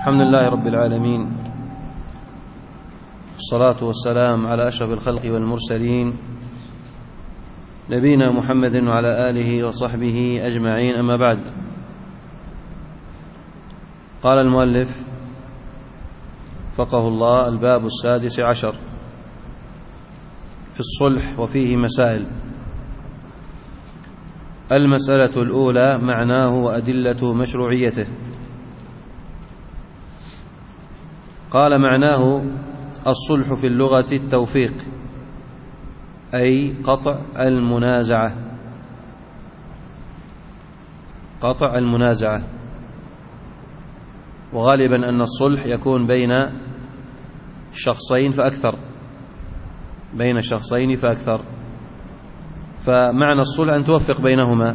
الحمد لله رب العالمين، والصلاة والسلام على أشرف الخلق والمرسلين نبينا محمد وعلى آله وصحبه أجمعين. أما بعد، قال المؤلف فقه الله: الباب 16 في الصلح وفيه مسائل. المسألة الأولى: معناه وأدلة مشروعيته. قال: معناه الصلح في اللغة التوفيق، أي قطع المنازعة. وغالبا أن الصلح يكون بين شخصين فأكثر، فمعنى الصلح أن توفق بينهما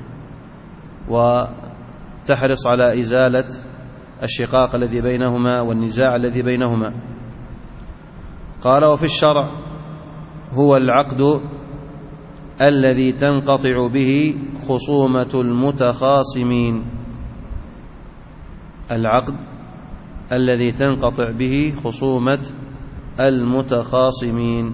وتحرص على إزالة الشقاق الذي بينهما والنزاع الذي بينهما. قال: وفي الشرع هو العقد الذي تنقطع به خصومة المتخاصمين. العقد الذي تنقطع به خصومة المتخاصمين.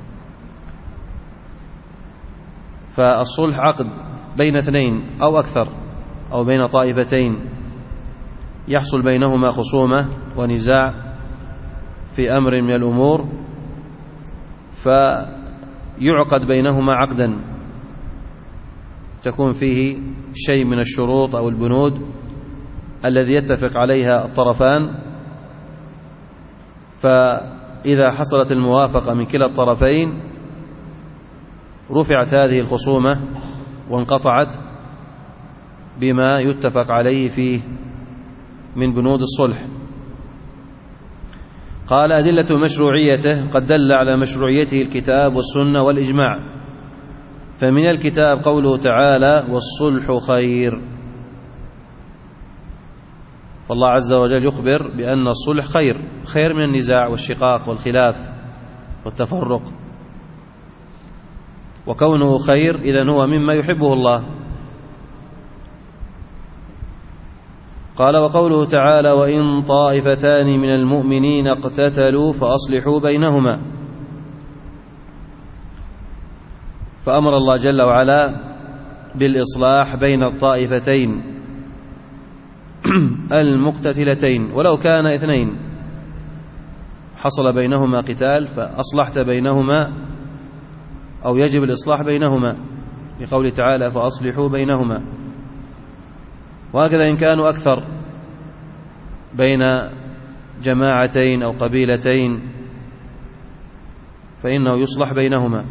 فالصلح عقد بين اثنين أو أكثر، أو بين طائفتين يحصل بينهما خصومة ونزاع في أمر من الأمور، فيعقد بينهما عقدا تكون فيه شيء من الشروط أو البنود الذي يتفق عليها الطرفان، فإذا حصلت الموافقة من كلا الطرفين رفعت هذه الخصومة وانقطعت بما يتفق عليه فيه من بنود الصلح. قال: أدلة مشروعيته: قد دل على مشروعيته الكتاب والسنة والإجماع. فمن الكتاب قوله تعالى: والصلح خير. فالله عز وجل يخبر بأن الصلح خير من النزاع والشقاق والخلاف والتفرق، وكونه خير إذن هو مما يحبه الله. قال: وقوله تعالى: وإن طائفتان من المؤمنين اقتتلوا فأصلحوا بينهما. فأمر الله جل وعلا بالإصلاح بين الطائفتين المقتتلتين، ولو كان اثنين حصل بينهما قتال فأصلحت بينهما، أو يجب الإصلاح بينهما، لقوله تعالى: فأصلحوا بينهما. وهكذا إن كانوا أكثر بين جماعتين أو قبيلتين فإنه يصلح بينهما.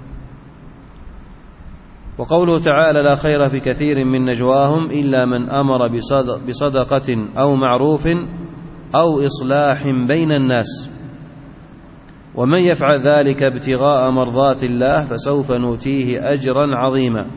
وقوله تعالى: لا خير في كثير من نجواهم إلا من أمر بصدقة أو معروف أو إصلاح بين الناس، ومن يفعل ذلك ابتغاء مرضات الله فسوف نؤتيه أجرا عظيما.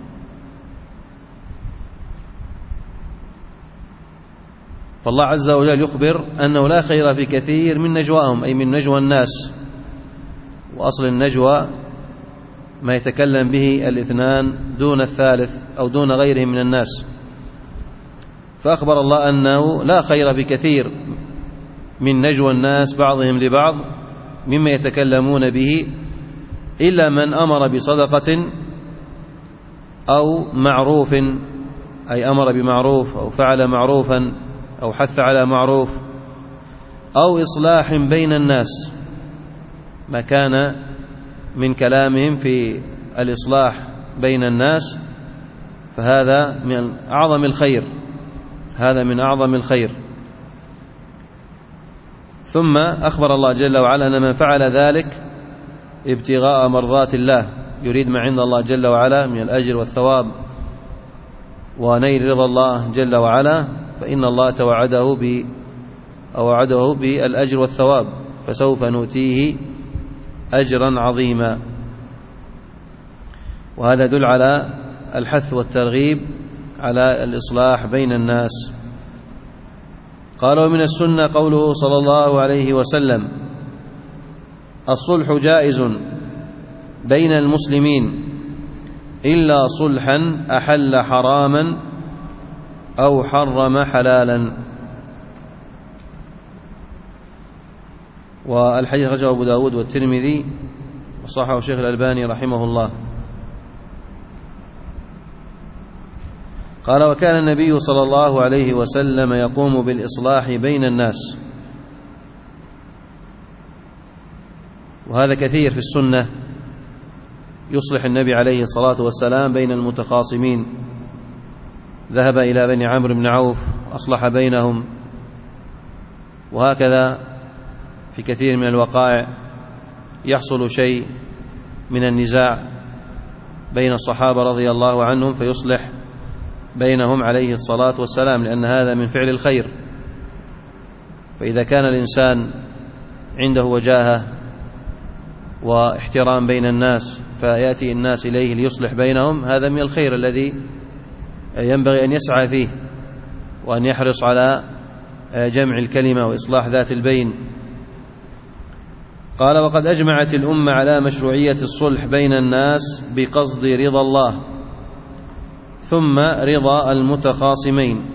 فالله عز وجل يخبر أنه لا خير في كثير من نجواهم، أي من نجوى الناس. وأصل النجوى ما يتكلم به الاثنان دون الثالث أو دون غيرهم من الناس. فأخبر الله أنه لا خير في كثير من نجوى الناس بعضهم لبعض مما يتكلمون به إلا من أمر بصدقة أو معروف، أي أمر بمعروف أو فعل معروفا أو حث على معروف، أو إصلاح بين الناس، ما كان من كلامهم في الإصلاح بين الناس فهذا من أعظم الخير. ثم أخبر الله جل وعلا أن من فعل ذلك ابتغاء مرضات الله، يريد ما عند الله جل وعلا من الأجر والثواب ونيل رضا الله جل وعلا، فإن الله توعده بالأجر والثواب، فسوف نؤتيه أجرا عظيما. وهذا يدل على الحث والترغيب على الإصلاح بين الناس. قال: ومن السنة قوله صلى الله عليه وسلم: الصلح جائز بين المسلمين إلا صلحا أحل حراما أو حرم حلالا. والحديث رجعه أبو داود والترمذي وصححه الشيخ الألباني رحمه الله. قال: وكان النبي صلى الله عليه وسلم يقوم بالإصلاح بين الناس. وهذا كثير في السنة، يصلح النبي عليه الصلاة والسلام بين المتخاصمين، ذهب إلى بني عمرو بن عوف أصلح بينهم، وهكذا في كثير من الوقائع يحصل شيء من النزاع بين الصحابة رضي الله عنهم فيصلح بينهم عليه الصلاة والسلام، لأن هذا من فعل الخير. فإذا كان الإنسان عنده وجاهة واحترام بين الناس فيأتي الناس إليه ليصلح بينهم، هذا من الخير الذي ينبغي أن يسعى فيه وأن يحرص على جمع الكلمة وإصلاح ذات البين. قال: وقد أجمعت الأمة على مشروعية الصلح بين الناس بقصد رضا الله ثم رضا المتخاصمين.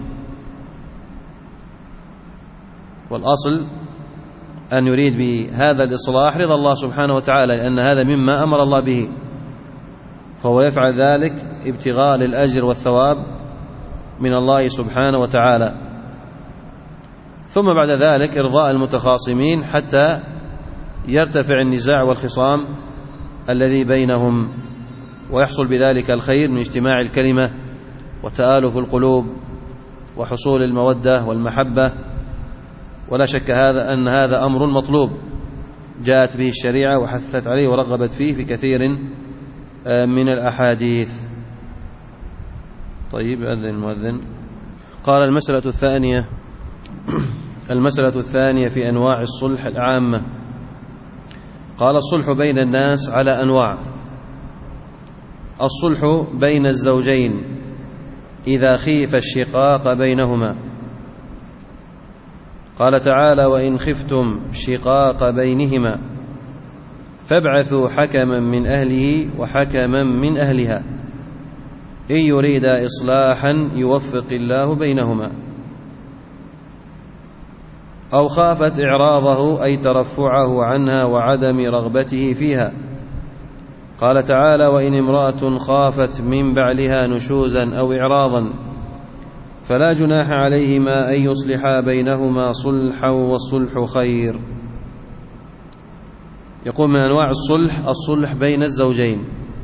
والأصل أن يريد بهذا الإصلاح رضا الله سبحانه وتعالى، لأن هذا مما أمر الله به، فهو يفعل ذلك ابتغاء للأجر والثواب من الله سبحانه وتعالى. ثم بعد ذلك إرضاء المتخاصمين حتى يرتفع النزاع والخصام الذي بينهم، ويحصل بذلك الخير من اجتماع الكلمة وتآلف القلوب وحصول المودة والمحبة. ولا شك أن هذا أمر مطلوب جاءت به الشريعة وحثت عليه ورغبت فيه في كثير من الأحاديث. طيب، أذن المؤذن. قال: المسألة الثانية في أنواع الصلح العامة. قال: الصلح بين الناس على أنواع: الصلح بين الزوجين إذا خيف الشقاق بينهما. قال تعالى: وإن خفتم شقاق بينهما فابعثوا حكما من أهله وحكما من أهلها إن يريدا إصلاحا يوفق الله بينهما. أو خافت إعراضه أي ترفعه عنها وعدم رغبته فيها. قال تعالى: وإن امرأة خافت من بعلها نشوزا أو إعراضا فلا جناح عليهما أن يصلحا بينهما صلحا والصلح خير. يقول: من أنواع الصلح بين الزوجين.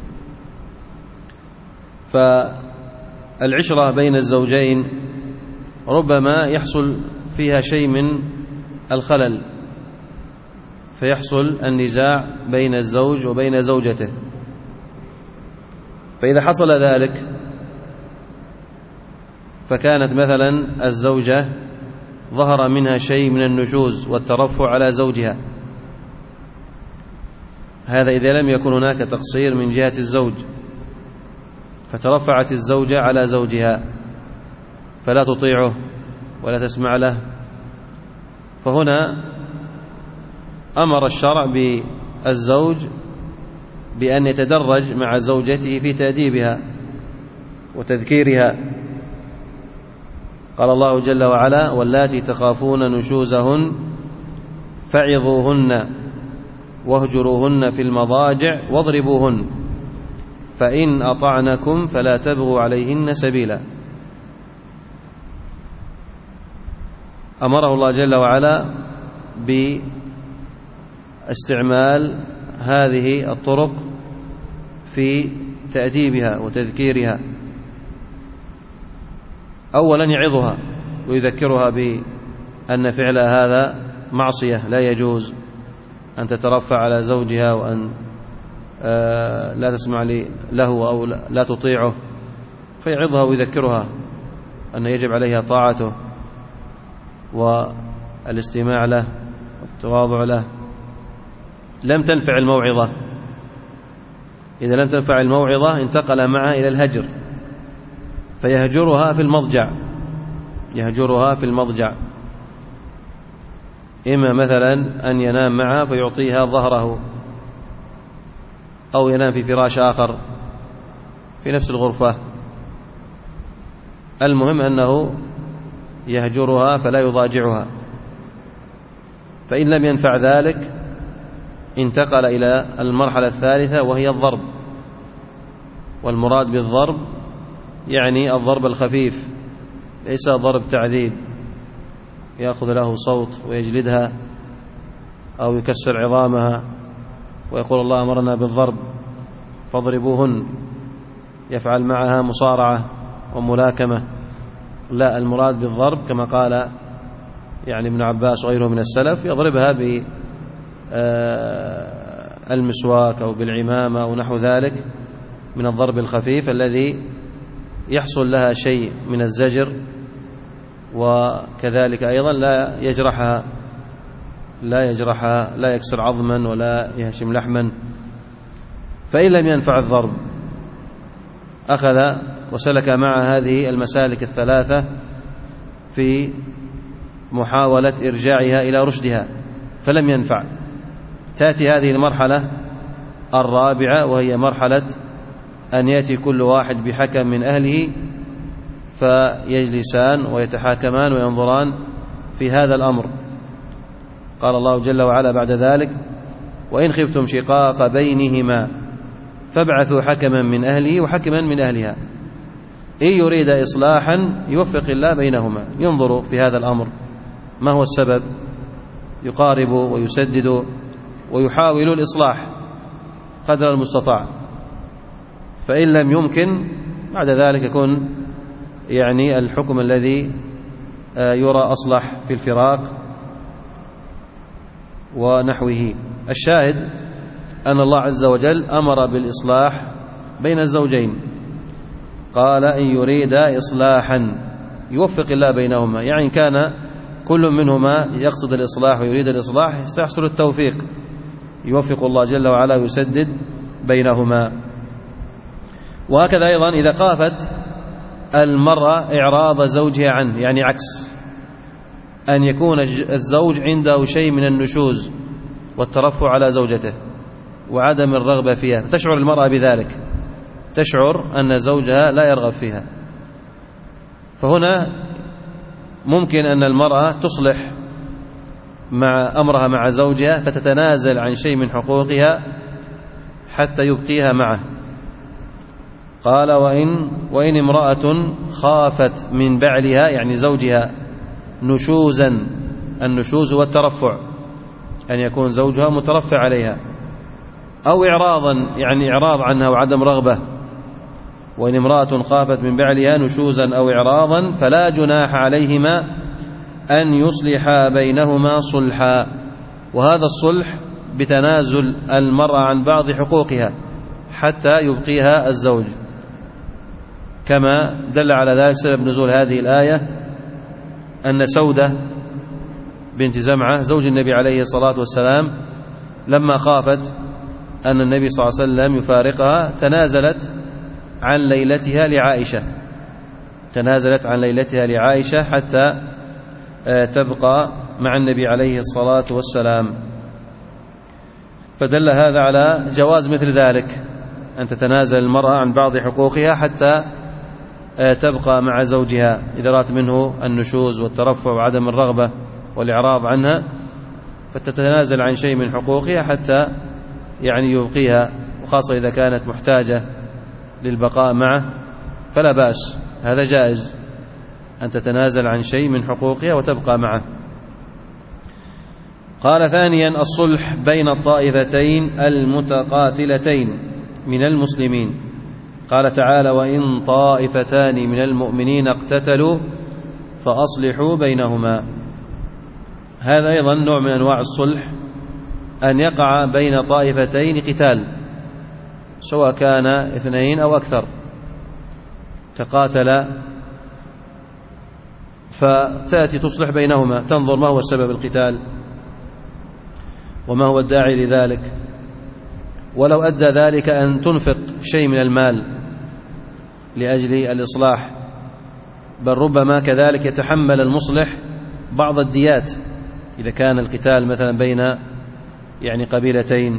فالعشرة بين الزوجين ربما يحصل فيها شيء من الخلل، فيحصل النزاع بين الزوج وبين زوجته. فإذا حصل ذلك فكانت مثلا الزوجة ظهر منها شيء من النشوز والترفع على زوجها، هذا إذا لم يكن هناك تقصير من جهة الزوج، فترفعت الزوجة على زوجها فلا تطيعه ولا تسمع له، فهنا أمر الشرع بالزوج بأن يتدرج مع زوجته في تأديبها وتذكيرها. قال الله جل وعلا: واللاتي تخافون نشوزهن فعظوهن واهجروهن في المضاجع واضربوهن فإن أطعنكم فلا تبغوا عليهن سبيلا. أمره الله جل وعلا باستعمال هذه الطرق في تأديبها وتذكيرها. أولا يعظها ويذكرها بأن فعل هذا معصية، لا يجوز أن تترفع على زوجها وأن لا تسمع له أو لا تطيعه، فيعظها ويذكرها أن يجب عليها طاعته والاستماع له والتواضع له. لم تنفع الموعظة، إذا لم تنفع الموعظة انتقل معها إلى الهجر، فيهجرها في المضجع، إما مثلا أن ينام معها فيعطيها ظهره، أو ينام في فراش آخر في نفس الغرفة. المهم أنه يهجرها فلا يضاجعها. فإن لم ينفع ذلك انتقل إلى المرحلة الثالثة وهي الضرب. والمراد بالضرب يعني الضرب الخفيف، ليس ضرب تعذيب يأخذ له صوت ويجلدها أو يكسر عظامها ويقول الله أمرنا بالضرب فاضربوهن، يفعل معها مصارعة وملاكمة. لا، المراد بالضرب كما قال يعني ابن عباس وغيره من السلف، يضربها بالمسواك أو بالعمامة أو نحو ذلك من الضرب الخفيف الذي يحصل لها شيء من الزجر، وكذلك أيضا لا يجرحها، لا يكسر عظما ولا يهشم لحما. فإن لم ينفع الضرب أخذ وسلك مع هذه المسالك الثلاثة في محاولة إرجاعها إلى رشدها، فلم ينفع. تأتي هذه المرحلة الرابعة وهي مرحلة أن يأتي كل واحد بحكم من أهله فيجلسان ويتحاكمان وينظران في هذا الأمر. قال الله جل وعلا بعد ذلك: وإن خفتم شقاق بينهما فابعثوا حكما من أهله وحكما من أهلها إن يريد إصلاحا يوفق الله بينهما. ينظروا في هذا الأمر ما هو السبب، يقاربوا ويسددوا ويحاولوا الإصلاح قدر المستطاع. فإن لم يمكن بعد ذلك يكون يعني الحكم الذي يرى أصلح في الفراق ونحوه. الشاهد أن الله عز وجل أمر بالإصلاح بين الزوجين، قال: إن يريد إصلاحا يوفق الله بينهما، يعني كان كل منهما يقصد الإصلاح ويريد الإصلاح سيحصل التوفيق، يوفق الله جل وعلا ويسدد بينهما. وهكذا أيضا إذا خافت المرأة إعراض زوجها عنه، يعني عكس أن يكون الزوج عنده شيء من النشوز والترفع على زوجته وعدم الرغبة فيها، فتشعر المرأة بذلك، تشعر أن زوجها لا يرغب فيها. فهنا ممكن أن المرأة تصلح مع أمرها مع زوجها فتتنازل عن شيء من حقوقها حتى يبقيها معه. قال: وإن امرأة خافت من بعلها، يعني زوجها، نشوزا، النشوز والترفع أن يكون زوجها مترفع عليها، أو إعراضا يعني إعراض عنها وعدم رغبة. وإن امرأة خافت من بعلها نشوزا أو إعراضا فلا جناح عليهما أن يصلحا بينهما صلحا. وهذا الصلح بتنازل المرأة عن بعض حقوقها حتى يبقيها الزوج، كما دل على ذلك سبب نزول هذه الآية أن سودة بنت زمعة زوج النبي عليه الصلاة والسلام لما خافت أن النبي صلى الله عليه وسلم يفارقها تنازلت عن ليلتها لعائشة حتى تبقى مع النبي عليه الصلاة والسلام. فدل هذا على جواز مثل ذلك، أن تتنازل المرأة عن بعض حقوقها حتى تبقى مع زوجها إذا رأت منه النشوز والترفع وعدم الرغبة والإعراض عنها، فتتنازل عن شيء من حقوقها حتى يعني يبقيها، وخاصة إذا كانت محتاجة للبقاء معه فلا بأس، هذا جائز أن تتنازل عن شيء من حقوقها وتبقى معه. قال: ثانيا الصلح بين الطائفتين المتقاتلتين من المسلمين. قال تعالى: وإن طائفتان من المؤمنين اقتتلوا فأصلحوا بينهما. هذا أيضا نوع من أنواع الصلح، أن يقع بين طائفتين قتال، سواء كان اثنين أو أكثر تقاتلا، فتأتي تصلح بينهما، تنظر ما هو السبب القتال وما هو الداعي لذلك، ولو أدى ذلك أن تنفق شيء من المال لأجل الإصلاح، بل ربما كذلك يتحمل المصلح بعض الديات إذا كان القتال مثلا بين يعني قبيلتين،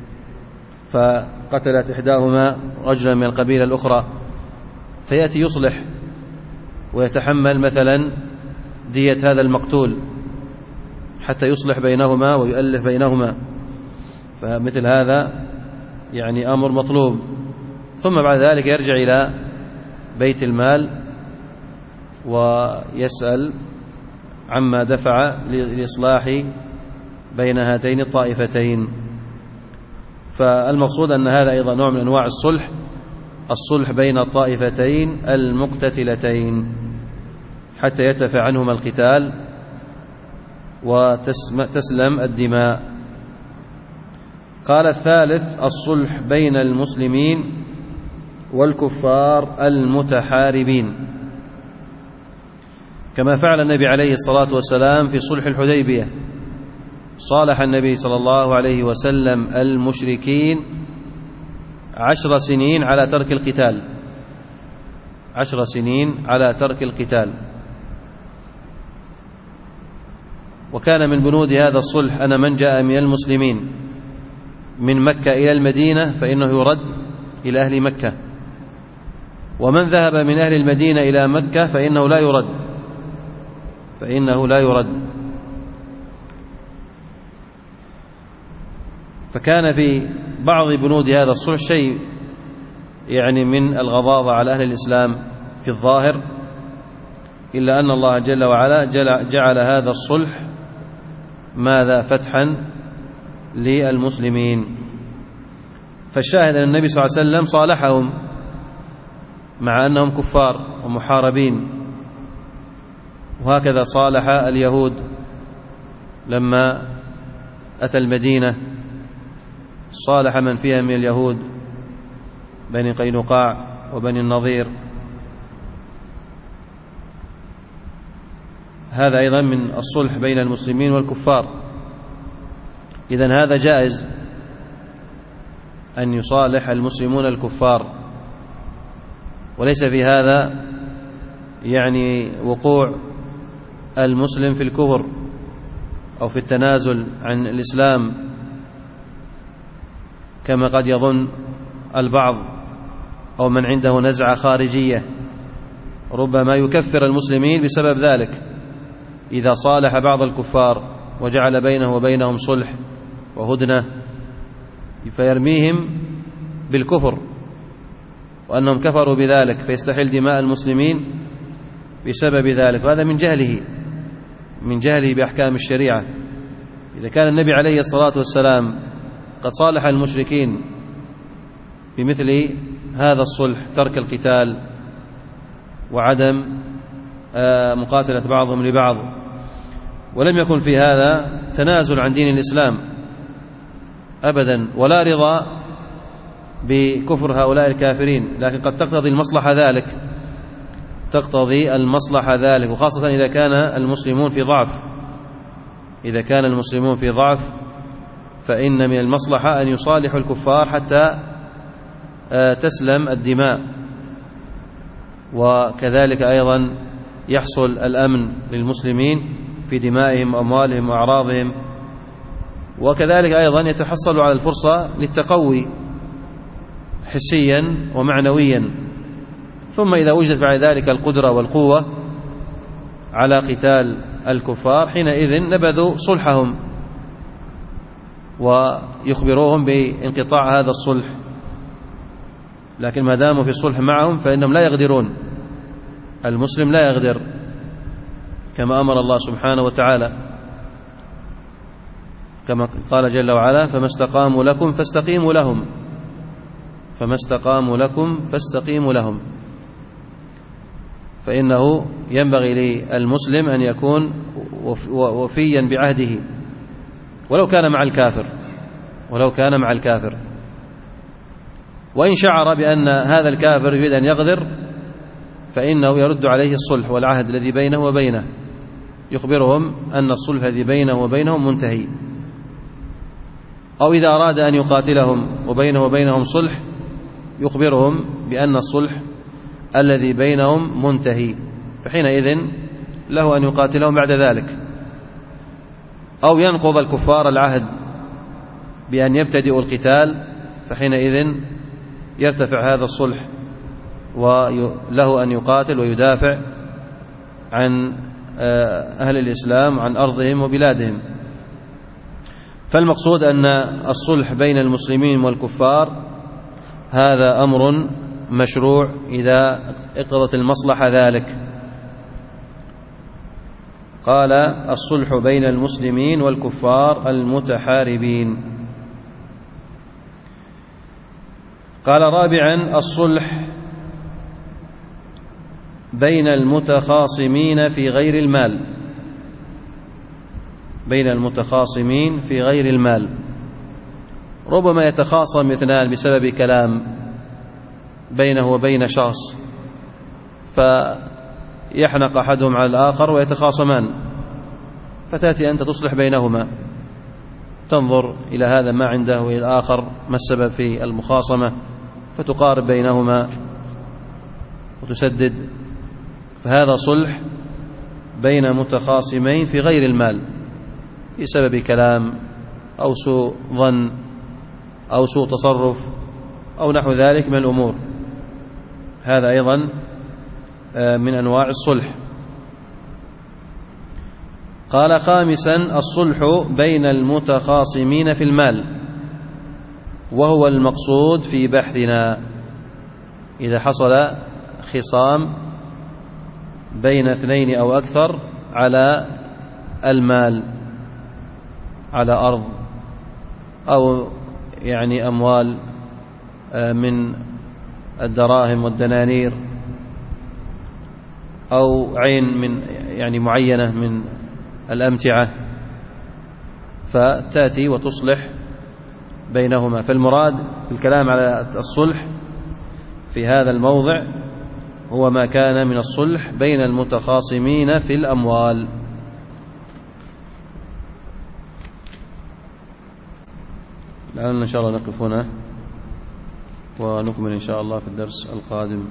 فقتلت إحداهما رجلا من القبيلة الأخرى، فيأتي يصلح ويتحمل مثلا دية هذا المقتول حتى يصلح بينهما ويؤلف بينهما، فمثل هذا يعني أمر مطلوب. ثم بعد ذلك يرجع إلى بيت المال ويسأل عما دفع للإصلاح بين هاتين الطائفتين. فالمقصود أن هذا أيضا نوع من أنواع الصلح بين الطائفتين المقتتلتين حتى يرتفع عنهما القتال وتسلم الدماء. قال الثالث الصلح بين المسلمين والكفار المتحاربين، كما فعل النبي عليه الصلاة والسلام في صلح الحديبية. صالح النبي صلى الله عليه وسلم المشركين 10 سنين على ترك القتال، 10 سنين على ترك القتال. وكان من بنود هذا الصلح أن من جاء من المسلمين من مكة إلى المدينة فإنه يرد إلى أهل مكة، ومن ذهب من أهل المدينة إلى مكة فإنه لا يرد. فكان في بعض بنود هذا الصلح شيء يعني من الغضاضة على أهل الإسلام في الظاهر، إلا أن الله جل وعلا جعل هذا الصلح ماذا فتحا للمسلمين. فالشاهد أن النبي صلى الله عليه وسلم صالحهم مع أنهم كفار ومحاربين، وهكذا صالح اليهود لما أتى المدينة، صالح من فيها من اليهود بني قينقاع وبني النضير. هذا أيضا من الصلح بين المسلمين والكفار. إذن هذا جائز أن يصالح المسلمون الكفار، وليس في هذا يعني وقوع المسلم في الكفر أو في التنازل عن الإسلام كما قد يظن البعض أو من عنده نزعة خارجية، ربما يكفر المسلمين بسبب ذلك إذا صالح بعض الكفار وجعل بينه وبينهم صلح وهدنة، فيرميهم بالكفر وأنهم كفروا بذلك فيستحل دماء المسلمين بسبب ذلك، وهذا من جهله بأحكام الشريعة. إذا كان النبي عليه الصلاة والسلام قد صالح المشركين بمثل هذا الصلح، ترك القتال وعدم مقاتلة بعضهم لبعض، ولم يكن في هذا تنازل عن دين الإسلام أبدا ولا رضا بكفر هؤلاء الكافرين، لكن قد تقتضي المصلحة ذلك، وخاصة إذا كان المسلمون في ضعف فإن من المصلحة أن يصالحوا الكفار حتى تسلم الدماء، وكذلك أيضا يحصل الأمن للمسلمين في دمائهم وأموالهم وأعراضهم، وكذلك أيضا يتحصل على الفرصة للتقوي حسيا ومعنويا. ثم إذا وجدت بعد ذلك القدرة والقوة على قتال الكفار حينئذ نبذوا صلحهم ويخبروهم بانقطاع هذا الصلح، لكن ما داموا في الصلح معهم فإنهم لا يغدرون، المسلم لا يغدر كما أمر الله سبحانه وتعالى، كما قال جل وعلا فما استقاموا لكم فاستقيموا لهم. فإنه ينبغي للمسلم أن يكون وفيا بعهده ولو كان مع الكافر، وإن شعر بأن هذا الكافر يريد أن يغدر فإنه يرد عليه الصلح والعهد الذي بينه وبينه، يخبرهم أن الصلح الذي بينه وبينهم منتهي، أو إذا أراد أن يقاتلهم وبينه وبينهم صلح يخبرهم بأن الصلح الذي بينهم منتهي، فحينئذ له أن يقاتلهم بعد ذلك، أو ينقض الكفار العهد بأن يبتدئوا القتال، فحينئذ يرتفع هذا الصلح وله أن يقاتل ويدافع عن أهل الإسلام عن أرضهم وبلادهم. فالمقصود أن الصلح بين المسلمين والكفار هذا أمر مشروع إذا اقتضت المصلحة ذلك. قال: الصلح بين المسلمين والكفار المتحاربين. قال: رابعا: الصلح بين المتخاصمين في غير المال. بين المتخاصمين في غير المال، ربما يتخاصم اثنان بسبب كلام بينه وبين شخص، فيحنق أحدهم على الآخر ويتخاصمان، فتأتي أنت تصلح بينهما، تنظر إلى هذا ما عنده وإلى الآخر ما السبب في المخاصمة، فتقارب بينهما وتسدد. فهذا صلح بين متخاصمين في غير المال بسبب كلام أو سوء ظن أو سوء تصرف أو نحو ذلك من الأمور، هذا أيضا من أنواع الصلح. قال: خامسا: الصلح بين المتخاصمين في المال، وهو المقصود في بحثنا. إذا حصل خصام بين اثنين أو أكثر على المال، على أرض أو يعني أموال من الدراهم والدنانير، أو عين من يعني معينة من الأمتعة، فتأتي وتصلح بينهما. فالمراد في الكلام على الصلح في هذا الموضع هو ما كان من الصلح بين المتخاصمين في الأموال. لعلنا إن شاء الله نقف هنا ونكمل إن شاء الله في الدرس القادم.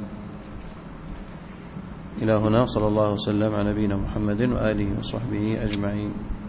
إلى هنا، صلى الله وسلم على نبينا محمد وآله وصحبه أجمعين.